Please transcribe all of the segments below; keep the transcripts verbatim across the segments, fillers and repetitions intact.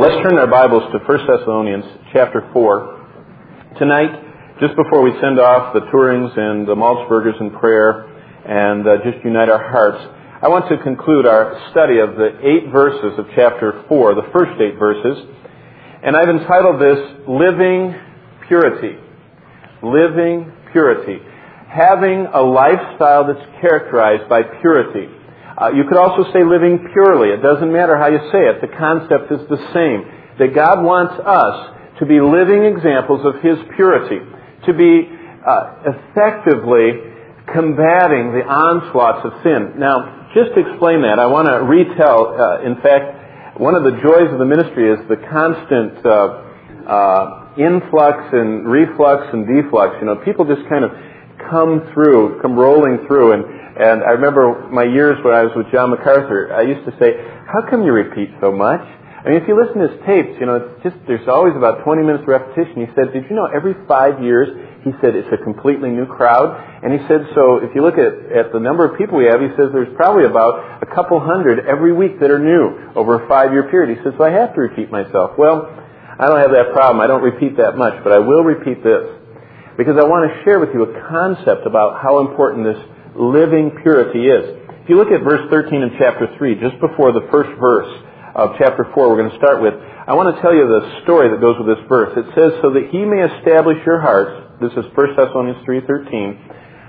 Let's turn our Bibles to First Thessalonians chapter four. Tonight, just before we send off the Tourings and the Maltzbergers in prayer and uh, just unite our hearts, I want to conclude our study of the eight verses of chapter four, the first eight verses. And I've entitled this, Living Purity. Living Purity. Having a lifestyle that's characterized by purity. Uh, you could also say living purely. It doesn't matter how you say it. The concept is the same. That God wants us to be living examples of His purity. To be uh, effectively combating the onslaughts of sin. Now, just to explain that, I want to retell, uh, in fact, one of the joys of the ministry is the constant uh, uh, influx and reflux and deflux. You know, people just kind of come through, come rolling through. And, and I remember my years when I was with John MacArthur, I used to say, how come you repeat so much? I mean, if you listen to his tapes, you know, it's just, there's always about twenty minutes of repetition. He said, did you know every five years, he said, it's a completely new crowd? And he said, so if you look at, at the number of people we have, he says there's probably about a couple hundred every week that are new over a five-year period. He says, so I have to repeat myself. Well, I don't have that problem. I don't repeat that much, but I will repeat this. Because I want to share with you a concept about how important this living purity is. If you look at verse thirteen in chapter three, just before the first verse of chapter four we're going to start with, I want to tell you the story that goes with this verse. It says, so that He may establish your hearts, this is First Thessalonians three thirteen,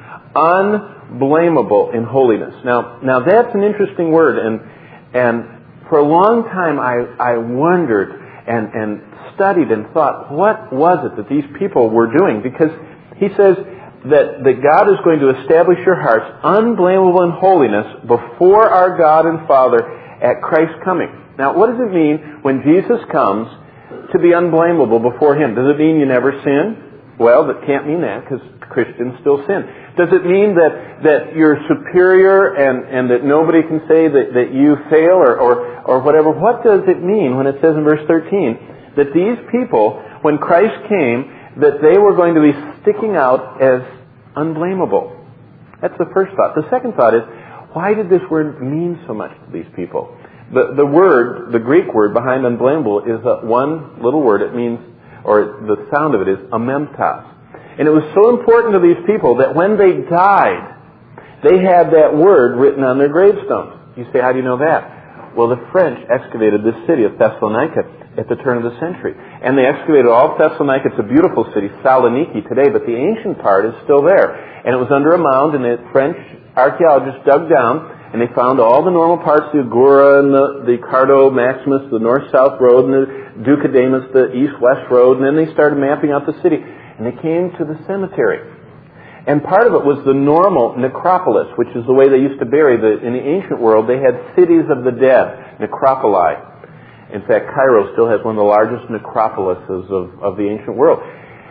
unblameable in holiness. Now, now that's an interesting word, and and for a long time I, I wondered and, and studied and thought, what was it that these people were doing? Because he says that, that God is going to establish your hearts unblameable in holiness before our God and Father at Christ's coming. Now, what does it mean when Jesus comes to be unblameable before Him? Does it mean you never sin? Well, that can't mean that, because Christians still sin. Does it mean that, that you're superior and, and that nobody can say that, that you fail or, or, or whatever? What does it mean when it says in verse thirteen that these people, when Christ came, that they were going to be sticking out as unblameable? That's the first thought. The second thought is, why did this word mean so much to these people? The, the word, the Greek word behind unblameable is a, one little word. It means, or the sound of it is amemtas. And it was so important to these people that when they died, they had that word written on their gravestones. You say, how do you know that? Well, the French excavated this city of Thessalonica at the turn of the century. And they excavated all of Thessalonica. It's a beautiful city, Saloniki today, but the ancient part is still there. And it was under a mound, and the French archaeologists dug down, and they found all the normal parts, the Agora and the, the Cardo Maximus, the north-south road, and the Duodemus, the east-west road, and then they started mapping out the city. And they came to the cemetery. And part of it was the normal necropolis, which is the way they used to bury. The, in the ancient world, they had cities of the dead, necropoli. In fact, Cairo still has one of the largest necropolises of, of the ancient world.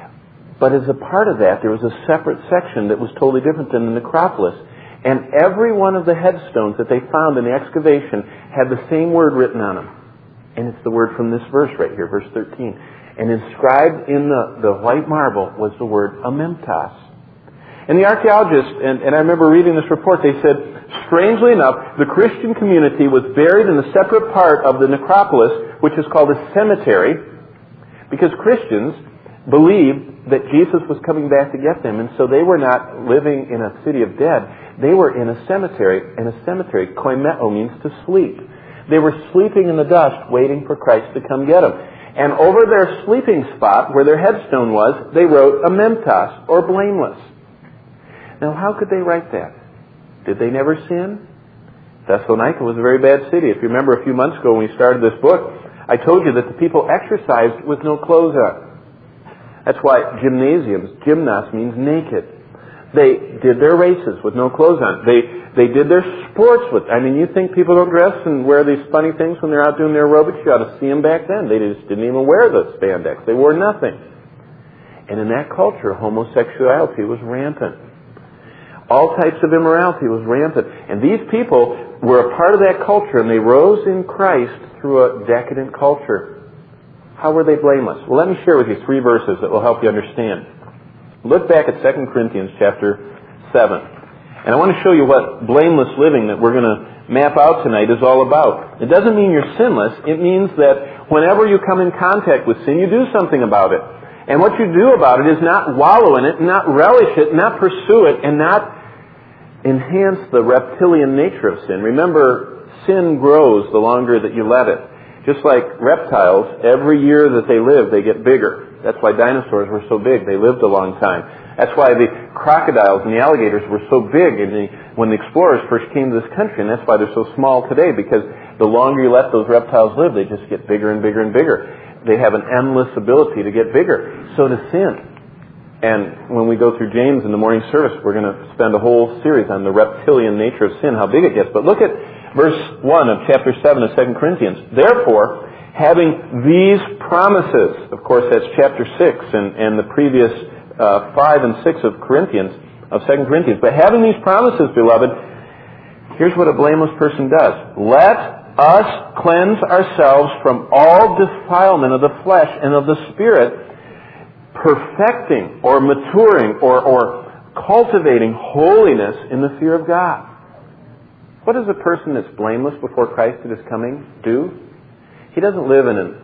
But as a part of that, there was a separate section that was totally different than the necropolis. And every one of the headstones that they found in the excavation had the same word written on them. And it's the word from this verse right here, verse thirteen. And inscribed in the, the white marble was the word amemtas. And the archaeologists, and, and I remember reading this report, they said, strangely enough, the Christian community was buried in a separate part of the necropolis, which is called a cemetery, because Christians believed that Jesus was coming back to get them, and so they were not living in a city of dead. They were in a cemetery, and a cemetery, koimeo, means to sleep. They were sleeping in the dust, waiting for Christ to come get them. And over their sleeping spot, where their headstone was, they wrote amemtas, or blameless. Now, how could they write that? Did they never sin? Thessalonica was a very bad city. If you remember a few months ago when we started this book, I told you that the people exercised with no clothes on. That's why gymnasiums, gymnas means naked. They did their races with no clothes on. They they did their sports with, I mean, you think people don't dress and wear these funny things when they're out doing their aerobics? You ought to see them back then. They just didn't even wear the spandex. They wore nothing. And in that culture, homosexuality was rampant. All types of immorality was rampant. And these people were a part of that culture, and they rose in Christ through a decadent culture. How were they blameless? Well, let me share with you three verses that will help you understand. Look back at Second Corinthians chapter seven. And I want to show you what blameless living that we're going to map out tonight is all about. It doesn't mean you're sinless. It means that whenever you come in contact with sin, you do something about it. And what you do about it is not wallow in it, not relish it, not pursue it, and not enhance the reptilian nature of sin. Remember, sin grows the longer that you let it. Just like reptiles, every year that they live, they get bigger. That's why dinosaurs were so big. They lived a long time. That's why the crocodiles and the alligators were so big and the, when the explorers first came to this country. And that's why they're so small today, because the longer you let those reptiles live, they just get bigger and bigger and bigger. They have an endless ability to get bigger. So does sin. And when we go through James in the morning service, we're going to spend a whole series on the reptilian nature of sin, how big it gets. But look at verse one of chapter seven of Second Corinthians. Therefore, having these promises, of course that's chapter six and, and the previous uh, five and six of Corinthians, of Second Corinthians. But having these promises, beloved, here's what a blameless person does. Let us cleanse ourselves from all defilement of the flesh and of the spirit, perfecting or maturing or, or cultivating holiness in the fear of God. What does a person that's blameless before Christ that is coming do? He doesn't live in an,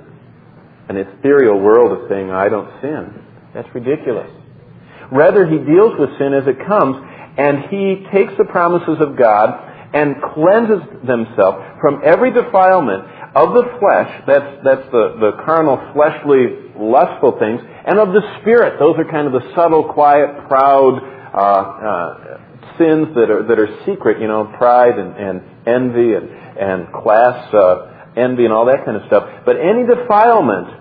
an ethereal world of saying, I don't sin. That's ridiculous. Rather, he deals with sin as it comes, and he takes the promises of God and cleanses himself from every defilement of the flesh, that's, that's the, the carnal, fleshly, lustful things, and of the spirit. Those are kind of the subtle, quiet, proud uh, uh, sins that are that are secret, you know, pride and, and envy and, and class uh, envy and all that kind of stuff. But any defilement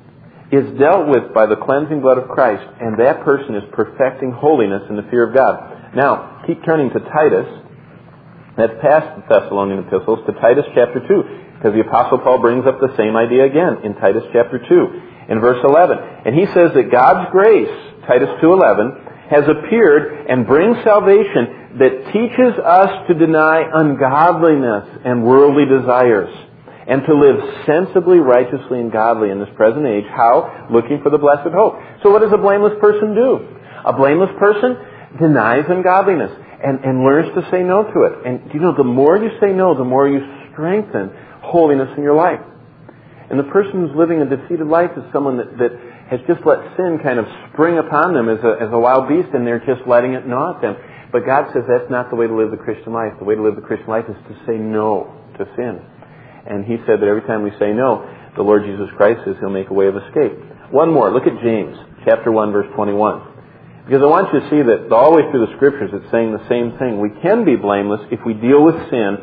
is dealt with by the cleansing blood of Christ, and that person is perfecting holiness in the fear of God. Now, keep turning to Titus. That's past the Thessalonian epistles, to Titus chapter two, because the Apostle Paul brings up the same idea again in Titus chapter two, in verse eleven. And he says that God's grace, Titus two eleven, has appeared and brings salvation that teaches us to deny ungodliness and worldly desires, and to live sensibly, righteously, and godly in this present age. How? Looking for the blessed hope. So what does a blameless person do? A blameless person denies ungodliness and, and learns to say no to it. And you know, the more you say no, the more you strengthen holiness in your life. And the person who's living a defeated life is someone that, that has just let sin kind of spring upon them as a, as a wild beast, and they're just letting it gnaw at them. But God says that's not the way to live the Christian life. The way to live the Christian life is to say no to sin. And he said that every time we say no, the Lord Jesus Christ says he'll make a way of escape. One more. Look at James, chapter one, verse twenty-one. Because I want you to see that all the way through the Scriptures it's saying the same thing. We can be blameless if we deal with sin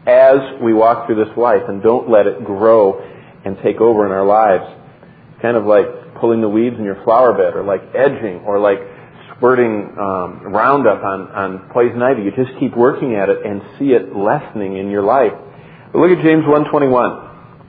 as we walk through this life and don't let it grow and take over in our lives. It's kind of like pulling the weeds in your flower bed, or like edging, or like squirting um, Roundup on, on poison ivy. You just keep working at it and see it lessening in your life. But look at James one twenty-one.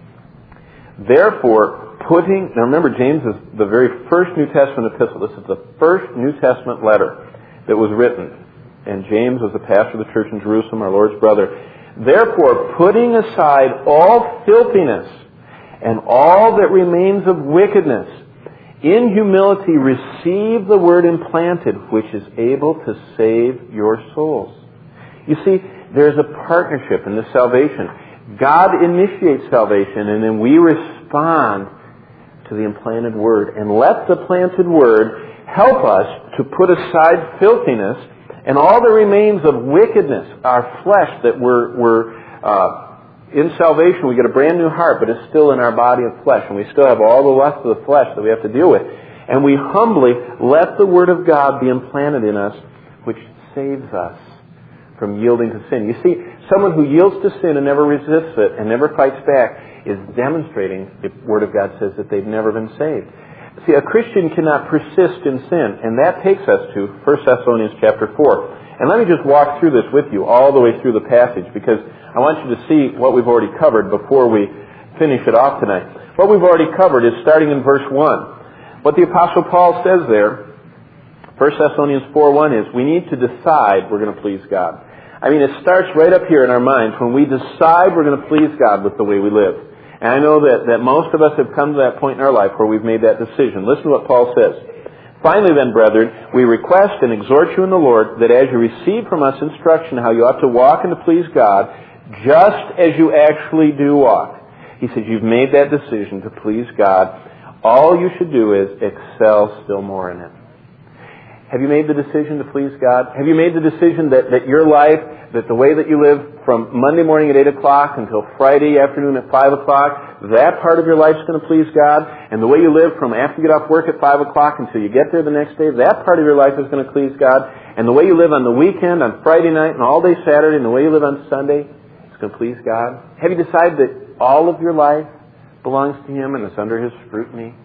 Therefore, putting... Now remember, James is the very first New Testament epistle. This is the first New Testament letter that was written. And James was the pastor of the church in Jerusalem, our Lord's brother. Therefore, putting aside all filthiness and all that remains of wickedness, in humility receive the word implanted, which is able to save your souls. You see, there's a partnership in this salvation. God initiates salvation, and then we respond to the implanted word. And let the planted word help us to put aside filthiness and all that remains of wickedness, our flesh that we're, we're uh, in salvation. We get a brand new heart, but it's still in our body of flesh, and we still have all the lust of the flesh that we have to deal with. And we humbly let the word of God be implanted in us, which saves us from yielding to sin. You see, someone who yields to sin and never resists it and never fights back is demonstrating, the Word of God says, that they've never been saved. See, a Christian cannot persist in sin, and that takes us to First Thessalonians chapter four. And let me just walk through this with you all the way through the passage, because I want you to see what we've already covered before we finish it off tonight. What we've already covered is starting in verse one. What the Apostle Paul says there, First Thessalonians four one, is we need to decide we're going to please God. I mean, it starts right up here in our minds when we decide we're going to please God with the way we live. And I know that, that most of us have come to that point in our life where we've made that decision. Listen to what Paul says. Finally then, brethren, we request and exhort you in the Lord that as you receive from us instruction how you ought to walk and to please God, just as you actually do walk. He says, you've made that decision to please God. All you should do is excel still more in it. Have you made the decision to please God? Have you made the decision that, that your life, that the way that you live from Monday morning at eight o'clock until Friday afternoon at five o'clock, that part of your life is going to please God? And the way you live from after you get off work at five o'clock until you get there the next day, that part of your life is going to please God? And the way you live on the weekend, on Friday night, and all day Saturday, and the way you live on Sunday, it's going to please God? Have you decided that all of your life belongs to Him and it's under His scrutiny?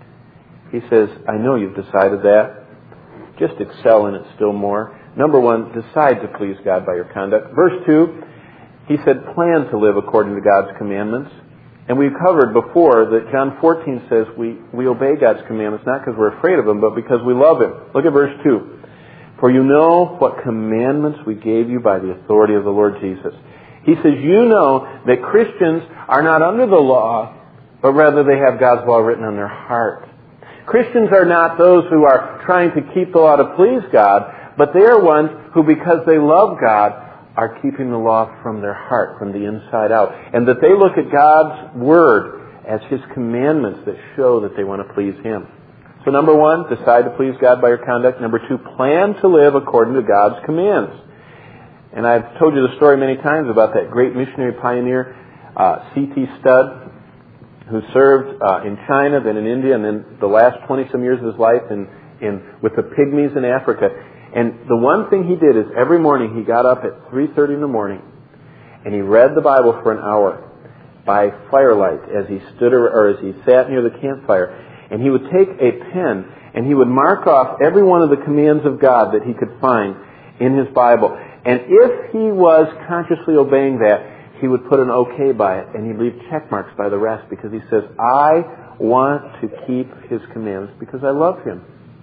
He says, I know you've decided that. Just excel in it still more. Number one, decide to please God by your conduct. Verse two, he said, plan to live according to God's commandments. And we've covered before that John fourteen says we, we obey God's commandments not because we're afraid of Him, but because we love Him. Look at verse two. For you know what commandments we gave you by the authority of the Lord Jesus. He says, you know that Christians are not under the law, but rather they have God's law written on their heart. Christians are not those who are trying to keep the law to please God, but they are ones who, because they love God, are keeping the law from their heart, from the inside out. And that they look at God's Word as His commandments that show that they want to please Him. So number one, decide to please God by your conduct. Number two, plan to live according to God's commands. And I've told you the story many times about that great missionary pioneer, uh, C T Studd, who served uh, in China, then in India, and then the last twenty-some years of his life in, in with the pygmies in Africa. And the one thing he did is every morning he got up at three thirty in the morning and he read the Bible for an hour by firelight as he stood or, or as he sat near the campfire. And he would take a pen and he would mark off every one of the commands of God that he could find in his Bible. And if he was consciously obeying that, he would put an okay by it, and he'd leave check marks by the rest because he says, I want to keep His commandments because I love Him.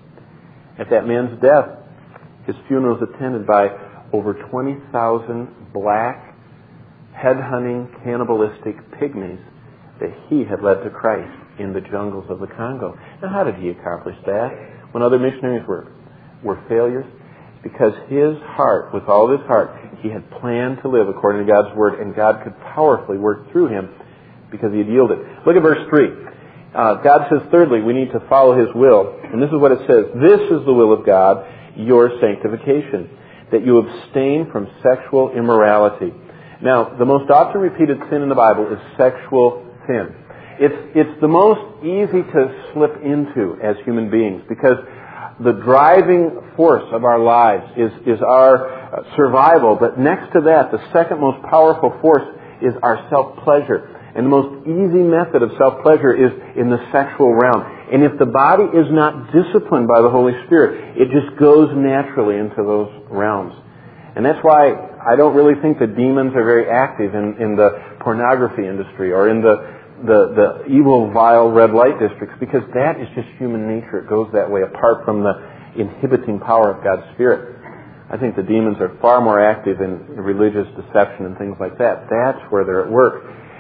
At that man's death, his funeral was attended by over twenty thousand black, head-hunting, cannibalistic pygmies that he had led to Christ in the jungles of the Congo. Now, how did he accomplish that when other missionaries were, were failures? Because his heart, with all of his heart, he had planned to live according to God's Word, and God could powerfully work through him because he had yielded. Look at verse three. Uh, God says, thirdly, we need to follow His will. And this is what it says. This is the will of God, your sanctification, that you abstain from sexual immorality. Now, the most often repeated sin in the Bible is sexual sin. It's, it's the most easy to slip into as human beings because the driving force of our lives is, is our survival. But next to that, the second most powerful force is our self-pleasure. And the most easy method of self-pleasure is in the sexual realm. And if the body is not disciplined by the Holy Spirit, it just goes naturally into those realms. And that's why I don't really think the demons are very active in, in the pornography industry or in the The, the evil, vile red light districts, because that is just human nature. It goes that way apart from the inhibiting power of God's Spirit. I think the demons are far more active in religious deception and things like that. That's where they're at work.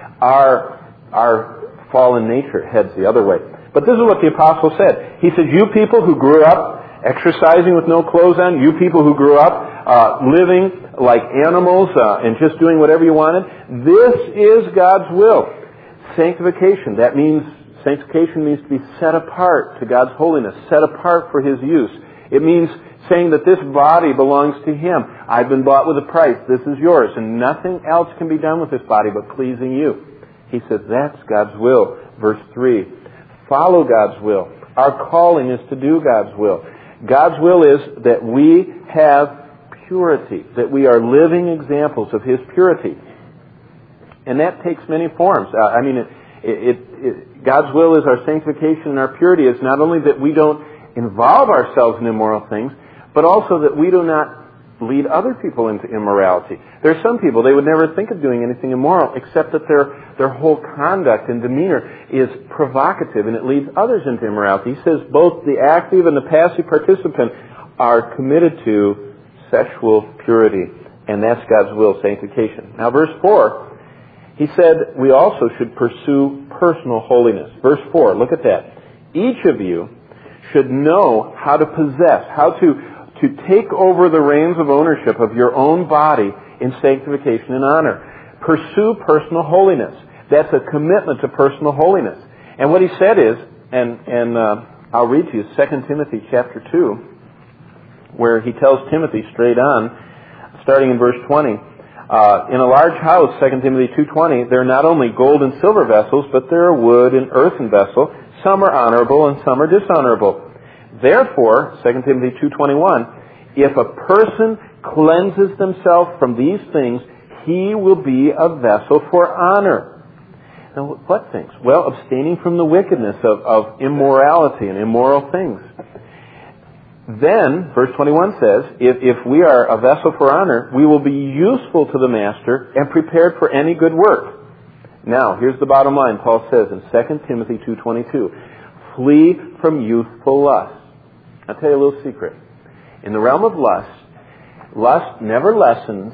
Our, our fallen nature heads the other way. But this is what the apostle said. He said, you people who grew up exercising with no clothes on, you people who grew up uh, living like animals uh, and just doing whatever you wanted, this is God's will. Sanctification, that means, sanctification means to be set apart to God's holiness, set apart for His use. It means saying that this body belongs to Him. I've been bought with a price. This is yours. And nothing else can be done with this body but pleasing you. He says that's God's will. Verse three, follow God's will. Our calling is to do God's will. God's will is that we have purity, that we are living examples of His purity. And that takes many forms. Uh, I mean, it, it, it, God's will is our sanctification and our purity. It's not only that we don't involve ourselves in immoral things, but also that we do not lead other people into immorality. There are some people, they would never think of doing anything immoral, except that their, their whole conduct and demeanor is provocative, and it leads others into immorality. He says both the active and the passive participant are committed to sexual purity, and that's God's will, sanctification. Now, verse four, he said we also should pursue personal holiness. Verse four, look at that. Each of you should know how to possess, how to, to take over the reins of ownership of your own body in sanctification and honor. Pursue personal holiness. That's a commitment to personal holiness. And what he said is, and, and uh, I'll read to you Second Timothy chapter two, where he tells Timothy straight on, starting in verse twenty, uh, in a large house, Second Timothy two twenty, there are not only gold and silver vessels, but there are wood and earthen vessels. Some are honorable and some are dishonorable. Therefore, Second Timothy two twenty-one, if a person cleanses himself from these things, he will be a vessel for honor. Now, what things? Well, abstaining from the wickedness of, of immorality and immoral things. Then, verse twenty-one says, if, if we are a vessel for honor, we will be useful to the master and prepared for any good work. Now, here's the bottom line. Paul says in Second Timothy two twenty-two, flee from youthful lust. I'll tell you a little secret. In the realm of lust, lust never lessens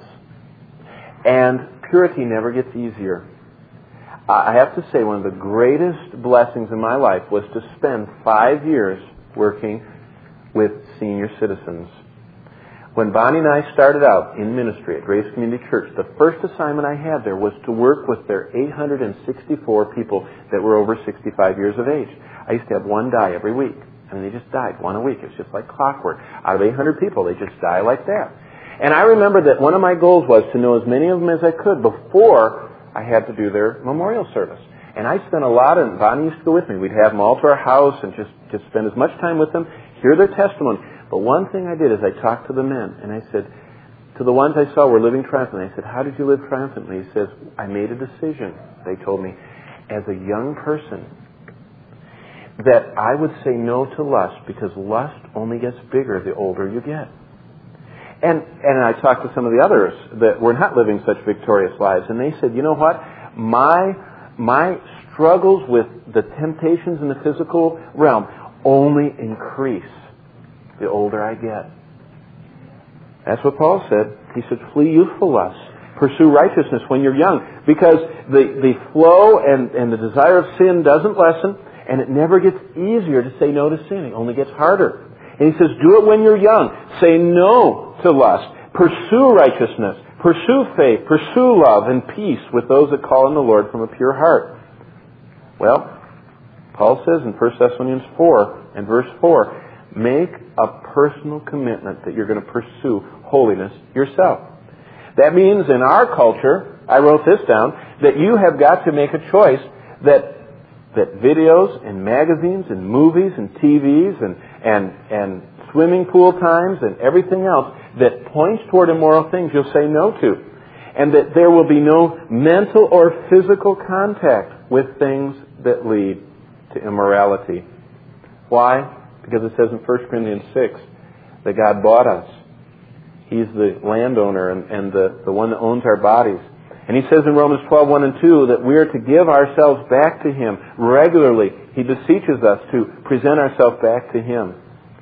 and purity never gets easier. I have to say one of the greatest blessings in my life was to spend five years working with senior citizens. When Bonnie and I started out in ministry at Grace Community Church, the first assignment I had there was to work with their eight hundred sixty-four people that were over sixty-five years of age. I used to have one die every week. I mean, they just died, one a week. It's just like clockwork. Out of eight hundred people, they just die like that. And I remember that one of my goals was to know as many of them as I could before I had to do their memorial service. And I spent a lot of, Bonnie used to go with me. We'd have them all to our house and just, just spend as much time with them, hear their testimony. But one thing I did is I talked to the men, and I said, to the ones I saw were living triumphantly, I said, how did you live triumphantly? He says, I made a decision, they told me, as a young person, that I would say no to lust, because lust only gets bigger the older you get. And and I talked to some of the others that were not living such victorious lives, and they said, you know what? My my struggles with the temptations in the physical realm only increase the older I get. That's what Paul said. He said, flee youthful lusts. Pursue righteousness when you're young. Because the, the flow and, and the desire of sin doesn't lessen, and it never gets easier to say no to sin. It only gets harder. And he says, do it when you're young. Say no to lust. Pursue righteousness. Pursue faith. Pursue love and peace with those that call on the Lord from a pure heart. Well, Paul says in First Thessalonians four and verse four, make a personal commitment that you're going to pursue holiness yourself. That means in our culture, I wrote this down, that you have got to make a choice that that videos and magazines and movies and T Vs and, and, and swimming pool times and everything else that points toward immoral things you'll say no to. And that there will be no mental or physical contact with things that lead to immorality. Why? Because it says in First Corinthians six that God bought us. He's the landowner and, and the, the one that owns our bodies. And he says in Romans twelve, one and two that we are to give ourselves back to Him regularly. He beseeches us to present ourselves back to Him.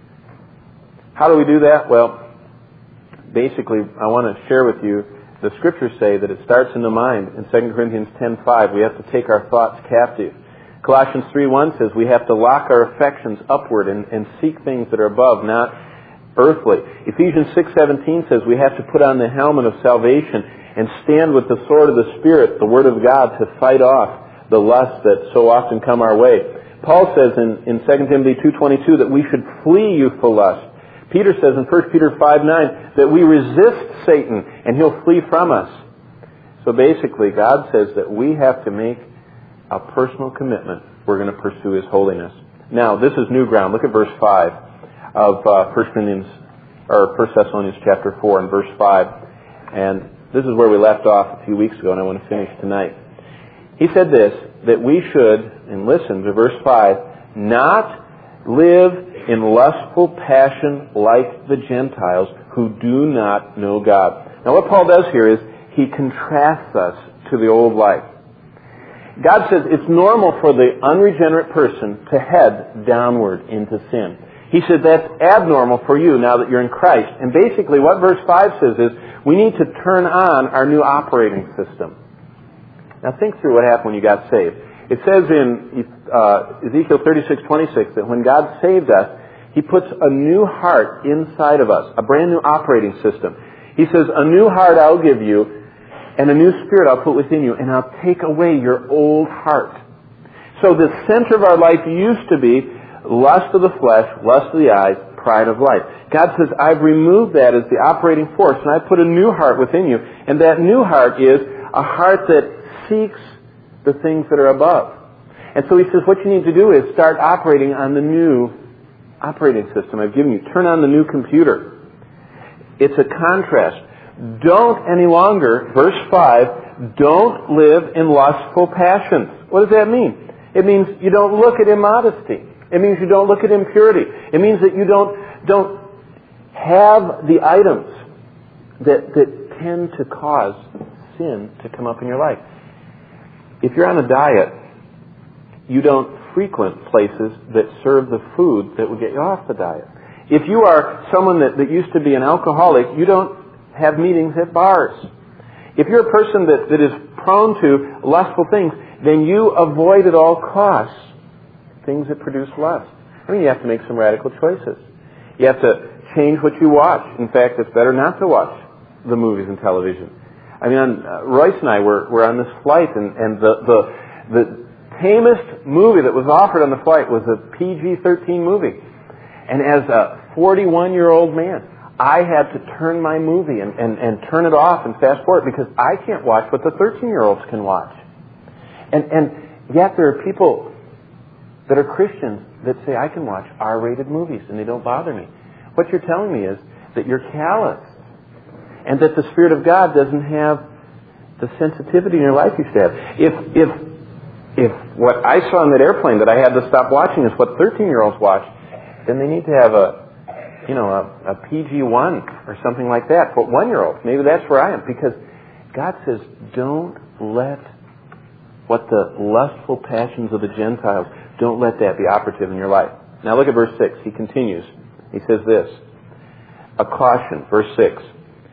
How do we do that? Well, basically, I want to share with you, the Scriptures say that it starts in the mind. In Second Corinthians ten five, we have to take our thoughts captive. Colossians three one says we have to lock our affections upward and, and seek things that are above, not earthly. Ephesians six seventeen says we have to put on the helmet of salvation and stand with the sword of the Spirit, the Word of God, to fight off the lusts that so often come our way. Paul says in, in Second Timothy two twenty-two that we should flee youthful lust. Peter says in First Peter five nine that we resist Satan and he'll flee from us. So basically, God says that we have to make a personal commitment. We're going to pursue His holiness. Now, this is new ground. Look at verse five of uh, First Corinthians or First Thessalonians chapter four and verse five. And this is where we left off a few weeks ago, and I want to finish tonight. He said this, that we should, and listen to verse five, not live in lustful passion like the Gentiles who do not know God. Now what Paul does here is he contrasts us to the old life. God says it's normal for the unregenerate person to head downward into sin. He said that's abnormal for you now that you're in Christ. And basically what verse five says is we need to turn on our new operating system. Now think through what happened when you got saved. It says in uh, Ezekiel thirty-six twenty-six that when God saved us, He puts a new heart inside of us, a brand new operating system. He says, a new heart I'll give you, and a new spirit I'll put within you, and I'll take away your old heart. So the center of our life used to be lust of the flesh, lust of the eyes, pride of life. God says, I've removed that as the operating force, and I've put a new heart within you. And that new heart is a heart that seeks the things that are above. And so he says, what you need to do is start operating on the new operating system I've given you. Turn on the new computer. It's a contrast. Don't any longer, verse five, don't live in lustful passions. What does that mean? It means you don't look at immodesty. It means you don't look at impurity. It means that you don't don't have the items that that tend to cause sin to come up in your life. If you're on a diet, you don't frequent places that serve the food that will get you off the diet. If you are someone that, that used to be an alcoholic, you don't have meetings at bars. If you're a person that, that is prone to lustful things, then you avoid at all costs things that produce lust. I mean, you have to make some radical choices. You have to change what you watch. In fact, it's better not to watch the movies and television. I mean, on, uh, Royce and I were, were on this flight, and, and the, the, the tamest movie that was offered on the flight was a P G thirteen movie. And as a forty-one-year-old man, I had to turn my movie and, and, and turn it off and fast forward because I can't watch what the thirteen-year-olds can watch. And, and yet there are people that are Christians that say, I can watch R-rated movies and they don't bother me. What you're telling me is that you're callous and that the Spirit of God doesn't have the sensitivity in your life you should have. If, if, if what I saw on that airplane that I had to stop watching is what thirteen-year-olds watch, then they need to have a, you know, a, a P G one or something like that for one-year-olds. Maybe that's where I am, because God says, don't let what the lustful passions of the Gentiles, don't let that be operative in your life. Now look at verse six. He continues. He says this, a caution, verse six,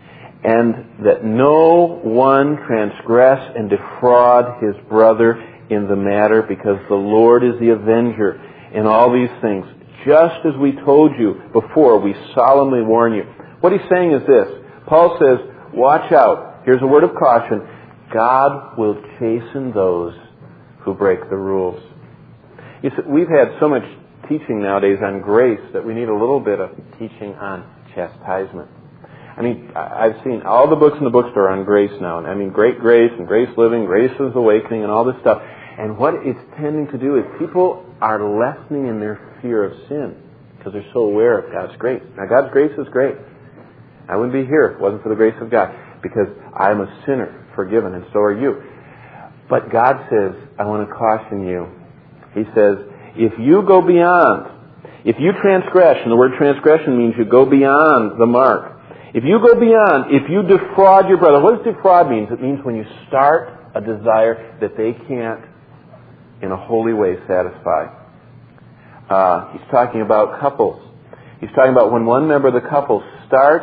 and that no one transgress and defraud his brother in the matter, because the Lord is the avenger in all these things. Just as we told you before, we solemnly warn you. What he's saying is this. Paul says, watch out. Here's a word of caution. God will chasten those who break the rules. You see, we've had so much teaching nowadays on grace that we need a little bit of teaching on chastisement. I mean, I've seen all the books in the bookstore on grace now. I mean, Great Grace and Grace Living, Grace is Awakening, and all this stuff. And what it's tending to do is people are lessening in their fear of sin because they're so aware of God's grace. Now, God's grace is great. I wouldn't be here if it wasn't for the grace of God, because I'm a sinner, forgiven, and so are you. But God says, I want to caution you. He says, if you go beyond, if you transgress, and the word transgression means you go beyond the mark. If you go beyond, if you defraud your brother, what does defraud mean? It means when you start a desire that they can't, in a holy way, satisfy. Uh, he's talking about couples. He's talking about when one member of the couple starts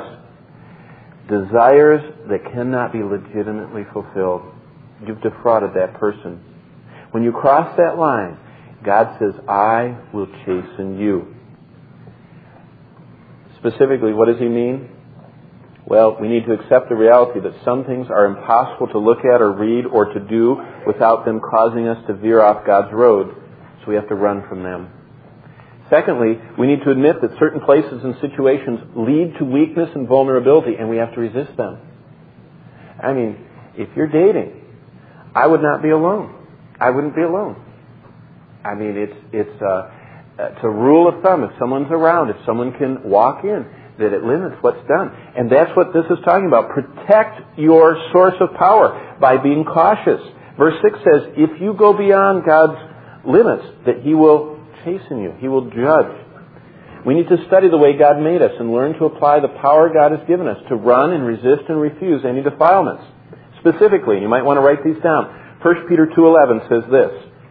desires that cannot be legitimately fulfilled. You've defrauded that person. When you cross that line, God says, I will chasten you. Specifically, what does he mean? Well, we need to accept the reality that some things are impossible to look at or read or to do without them causing us to veer off God's road, so we have to run from them. Secondly, we need to admit that certain places and situations lead to weakness and vulnerability, and we have to resist them. I mean, if you're dating, I would not be alone. I wouldn't be alone. I mean, it's it's uh, it's a rule of thumb. If someone's around, if someone can walk in, that it limits what's done. And that's what this is talking about. Protect your source of power by being cautious. Verse six says, if you go beyond God's limits, that he will chasten you. He will judge. We need to study the way God made us and learn to apply the power God has given us to run and resist and refuse any defilements. Specifically, you might want to write these down. First Peter two eleven says this,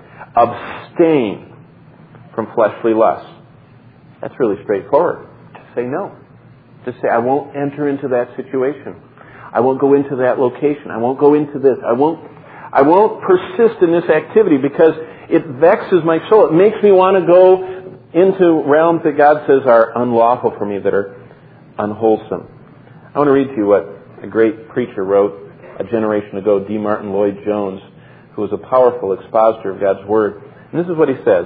abstain from fleshly lusts. That's really straightforward. Just say no. Just say, I won't enter into that situation. I won't go into that location. I won't go into this. I won't, I won't persist in this activity because it vexes my soul. It makes me want to go into realms that God says are unlawful for me, that are unwholesome. I want to read to you what a great preacher wrote. a generation ago, D. Martin Lloyd-Jones, who was a powerful expositor of God's Word. And this is what he says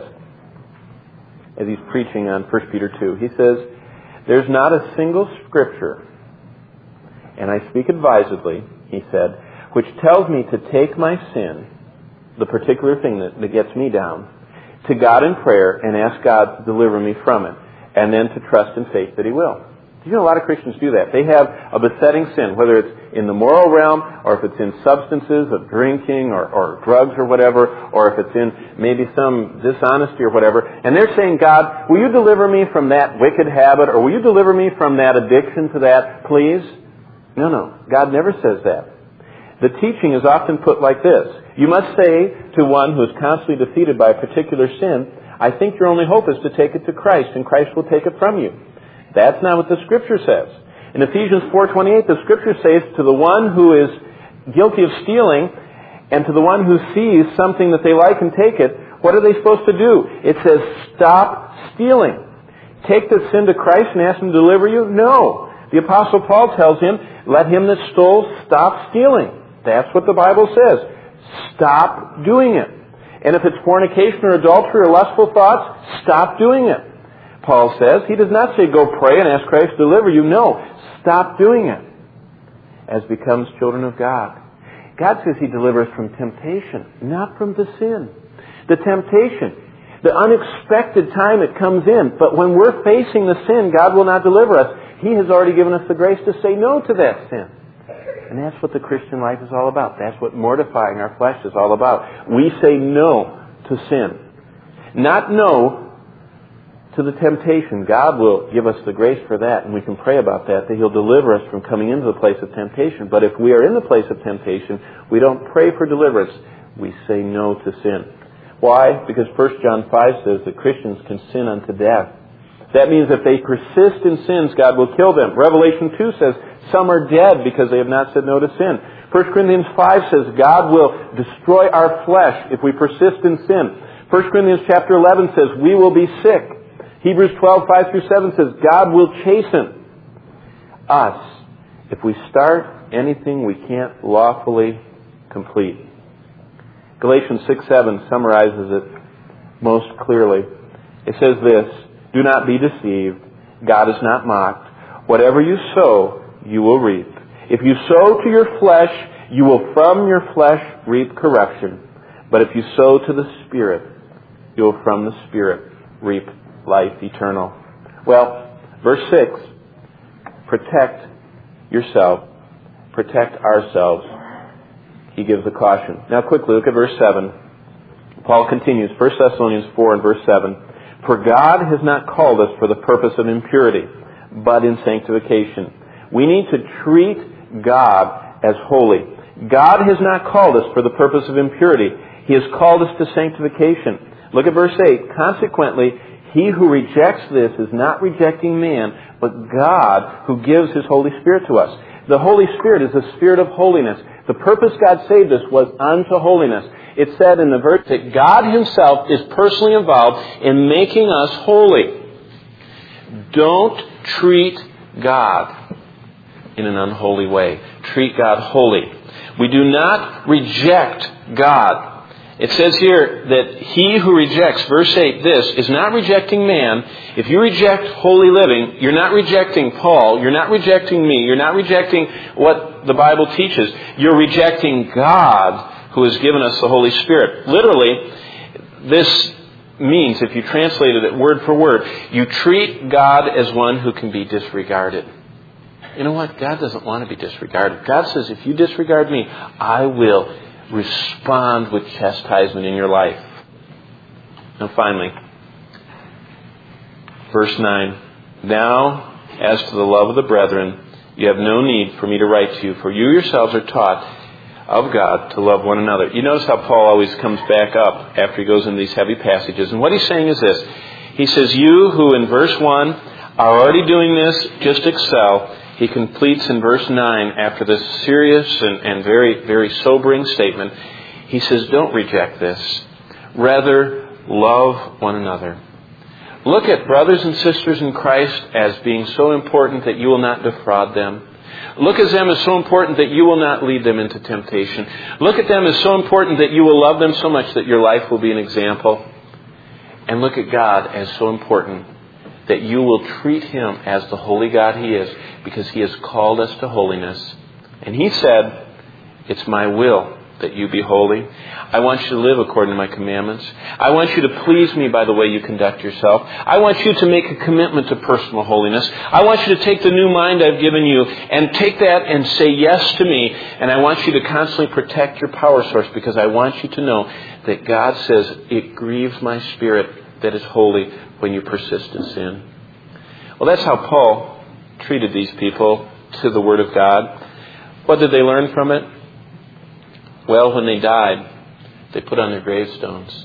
as he's preaching on First Peter two. He says, "There's not a single scripture, and I speak advisedly," he said, "which tells me to take my sin, the particular thing that, that gets me down, to God in prayer and ask God to deliver me from it, and then to trust in faith that He will." You know, a lot of Christians do that. They have a besetting sin, whether it's in the moral realm, or if it's in substances of drinking or, or drugs or whatever, or if it's in maybe some dishonesty or whatever, and they're saying, "God, will you deliver me from that wicked habit, or will you deliver me from that addiction to that, please?" No, no. God never says that. The teaching is often put like this. You must say to one who is constantly defeated by a particular sin, "I think your only hope is to take it to Christ, and Christ will take it from you." That's not what the Scripture says. In Ephesians four twenty-eight, the Scripture says to the one who is guilty of stealing and to the one who sees something that they like and take it, what are they supposed to do? It says, stop stealing. Take the sin to Christ and ask Him to deliver you? No. The Apostle Paul tells him, let him that stole stop stealing. That's what the Bible says. Stop doing it. And if it's fornication or adultery or lustful thoughts, stop doing it. Paul says, he does not say go pray and ask Christ to deliver you. No, stop doing it as becomes children of God. God says He delivers from temptation, not from the sin. The temptation, the unexpected time it comes in. But when we're facing the sin, God will not deliver us. He has already given us the grace to say no to that sin. And that's what the Christian life is all about. That's what mortifying our flesh is all about. We say no to sin. Not no to the temptation. God will give us the grace for that, and we can pray about that, that He'll deliver us from coming into the place of temptation. But if we are in the place of temptation, we don't pray for deliverance. We say no to sin. Why? Because First John five says that Christians can sin unto death. That means if they persist in sins, God will kill them. Revelation two says some are dead because they have not said no to sin. First Corinthians five says God will destroy our flesh if we persist in sin. First Corinthians chapter eleven says we will be sick. Hebrews twelve, five through seven says God will chasten us if we start anything we can't lawfully complete. Galatians six seven summarizes it most clearly. It says this, do not be deceived. God is not mocked. Whatever you sow, you will reap. If you sow to your flesh, you will from your flesh reap corruption. But if you sow to the Spirit, you will from the Spirit reap life eternal. Well, verse six, protect yourself, protect ourselves. He gives a caution. Now quickly look at verse seven. Paul continues, First Thessalonians four and verse seven. For God has not called us for the purpose of impurity, but in sanctification. We need to treat God as holy. God has not called us for the purpose of impurity. He has called us to sanctification. Look at verse eight. Consequently, he who rejects this is not rejecting man, but God who gives His Holy Spirit to us. The Holy Spirit is the Spirit of holiness. The purpose God saved us was unto holiness. It said in the verse that God Himself is personally involved in making us holy. Don't treat God in an unholy way. Treat God holy. We do not reject God. It says here that he who rejects, verse eight, this, is not rejecting man. If you reject holy living, you're not rejecting Paul, you're not rejecting me, you're not rejecting what the Bible teaches. You're rejecting God who has given us the Holy Spirit. Literally, this means, if you translated it word for word, you treat God as one who can be disregarded. You know what? God doesn't want to be disregarded. God says, if you disregard me, I will respond with chastisement in your life. And finally, verse nine. Now, as to the love of the brethren, you have no need for me to write to you, for you yourselves are taught of God to love one another. You notice how Paul always comes back up after he goes into these heavy passages. And what he's saying is this. He says, you who in verse one are already doing this, just excel. He completes in verse nine, after this serious and, and very, very sobering statement, he says, don't reject this. Rather, love one another. Look at brothers and sisters in Christ as being so important that you will not defraud them. Look at them as so important that you will not lead them into temptation. Look at them as so important that you will love them so much that your life will be an example. And look at God as so important that you will treat Him as the holy God He is, because He has called us to holiness. And He said, it's my will that you be holy. I want you to live according to my commandments. I want you to please me by the way you conduct yourself. I want you to make a commitment to personal holiness. I want you to take the new mind I've given you and take that and say yes to me. And I want you to constantly protect your power source, because I want you to know that God says, it grieves my spirit that is holy when you persist in sin. Well, that's how Paul treated these people to the Word of God. What did they learn from it? Well, when they died, they put on their gravestones,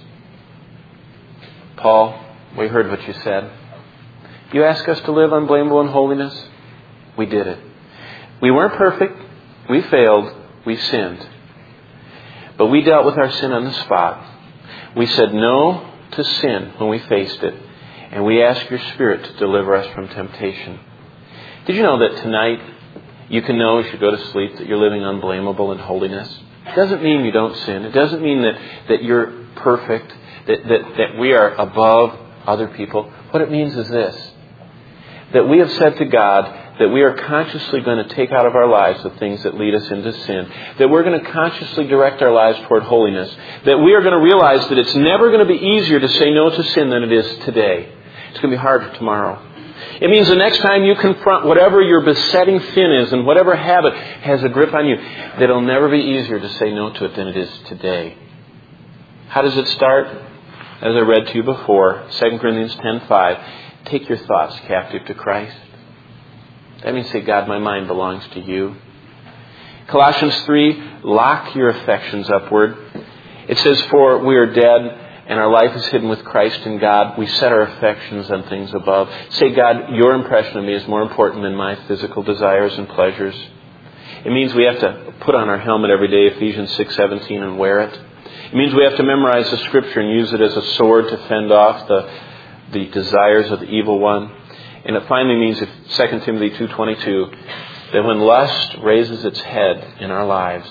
Paul, we heard what you said. You asked us to live unblameable in holiness. We did it. We weren't perfect. We failed. We sinned. But we dealt with our sin on the spot. We said no to sin when we faced it. And we ask your Spirit to deliver us from temptation. Did you know that tonight you can know as you go to sleep that you're living unblameable in holiness? It doesn't mean you don't sin. It doesn't mean that, that you're perfect, that, that, that we are above other people. What it means is this, that we have said to God that we are consciously going to take out of our lives the things that lead us into sin, that we're going to consciously direct our lives toward holiness, that we are going to realize that it's never going to be easier to say no to sin than it is today. It's going to be harder tomorrow. It means the next time you confront whatever your besetting sin is and whatever habit has a grip on you, that it'll never be easier to say no to it than it is today. How does it start? As I read to you before, Second Corinthians ten five, take your thoughts captive to Christ. That means say, God, my mind belongs to you. Colossians three, lock your affections upward. It says, for we are dead, and our life is hidden with Christ in God. We set our affections on things above. Say, God, your impression of me is more important than my physical desires and pleasures. It means we have to put on our helmet every day, Ephesians six seventeen, and wear it. It means we have to memorize the Scripture and use it as a sword to fend off the, the desires of the evil one. And it finally means, if Second Timothy two twenty-two, that when lust raises its head in our lives,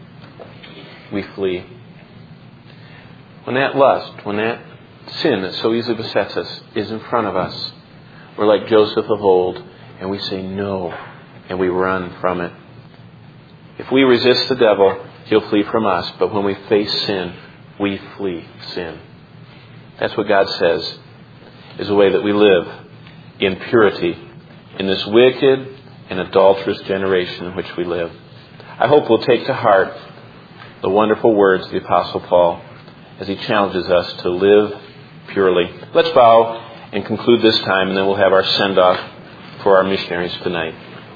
we flee. When that lust, when that sin that so easily besets us is in front of us, we're like Joseph of old, and we say no, and we run from it. If we resist the devil, he'll flee from us. But when we face sin, we flee sin. That's what God says is the way that we live in purity in this wicked and adulterous generation in which we live. I hope we'll take to heart the wonderful words of the Apostle Paul as he challenges us to live purely. Let's bow and conclude this time, and then we'll have our send-off for our missionaries tonight.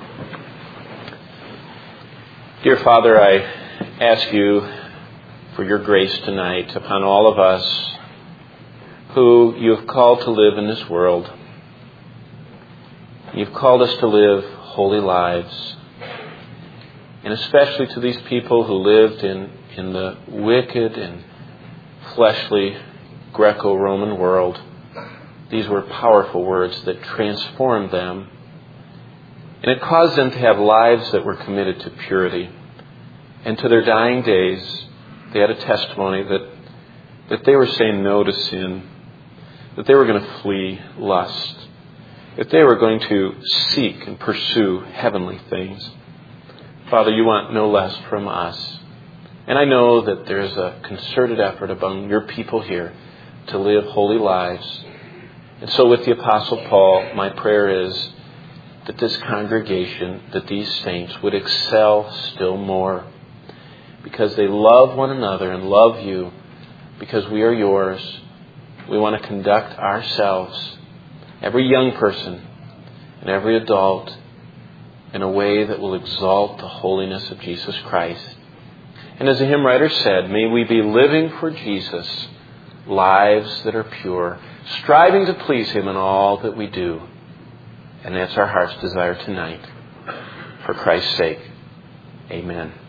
Dear Father, I ask you for your grace tonight upon all of us who you have called to live in this world. You've called us to live holy lives, and especially to these people who lived in, in the wicked and fleshly Greco-Roman world. These were powerful words that transformed them, and it caused them to have lives that were committed to purity. And to their dying days, they had a testimony that, that they were saying no to sin, that they were going to flee lust, that they were going to seek and pursue heavenly things. Father, you want no less from us. And I know that there's a concerted effort among your people here to live holy lives. And so with the Apostle Paul, my prayer is that this congregation, that these saints would excel still more, because they love one another and love you, because we are yours. We want to conduct ourselves, every young person and every adult, in a way that will exalt the holiness of Jesus Christ. And as the hymn writer said, may we be living for Jesus, lives that are pure, striving to please Him in all that we do. And that's our heart's desire tonight. For Christ's sake, amen.